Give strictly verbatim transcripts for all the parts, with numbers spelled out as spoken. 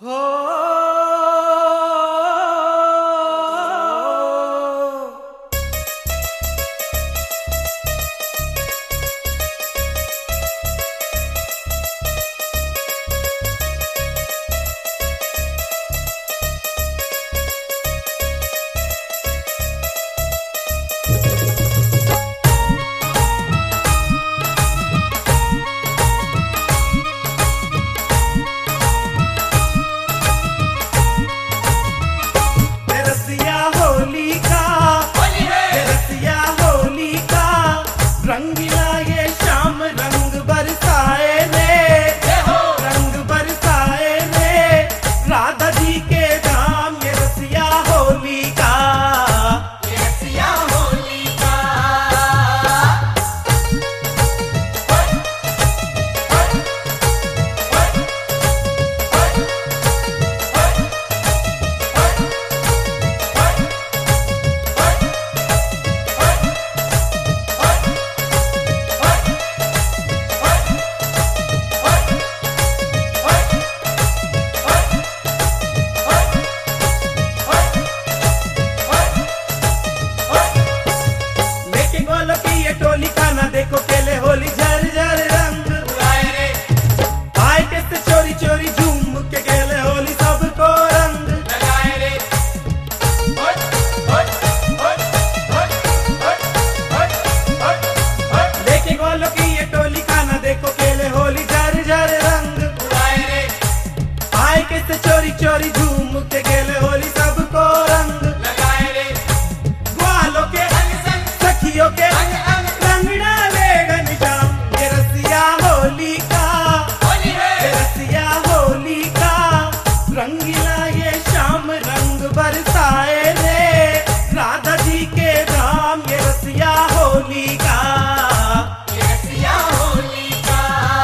हो रंगीला ये शाम रंग बरसाए रे, रंग बरसाए रे, राधा जी के धाम ये रसिया होली का, ये रसिया होली का। टोली खाना देखो केले होली झर झर रंग उड़ाए रे, आए कैसे चोरी चोरी झूम के केले होली सबको रंग लगाए रे। हट हट हट हट हट हट हट हट लेके गोलो की ये टोली खाना देखो केले होली झर झर रंग उड़ाए रे, आए कैसे चोरी चोरी झूम के केले होली सबको रंग लगाए रे। ग्वालों के सखियों के रंगीला ये शाम रंग बरसाए रे, राधा जी के धाम ये रसिया होली का, ये रसिया होली का।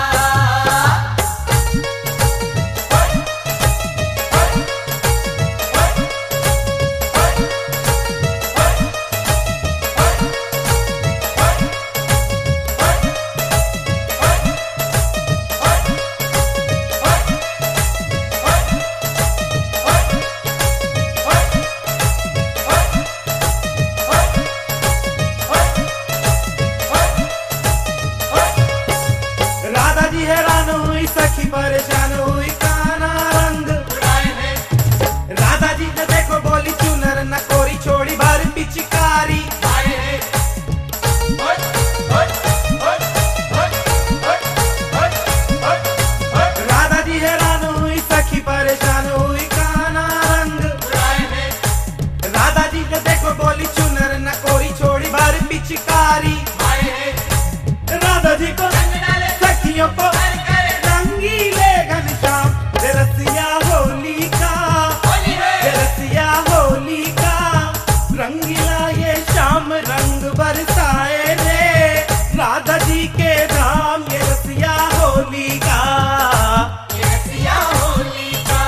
हैरान हुई सखी परेशान हुई काना रंग उड़ाए हैं, राधा जी ने देखो बोली चुनर न कोरी छोड़ी भर पिचकारी आए हैं। हट हट हट हट हट हट हट राधा जी हैरान हुई सखी परेशान हुई काना रंग उड़ाए हैं, राधा जी ने देखो बोली चुनर न कोरी छोड़ी भर पिचकारी आए हैं। राधा जी को सखियों को रंगीले घनश्याम ये रसिया होली का, ये रसिया होली का। रंगीला ये शाम रंग बरसाए रे, राधा जी के धाम ये रसिया होली का, ये रसिया होली का।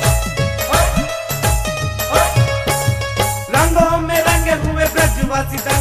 रंगों में रंगे हुए ब्रजवासी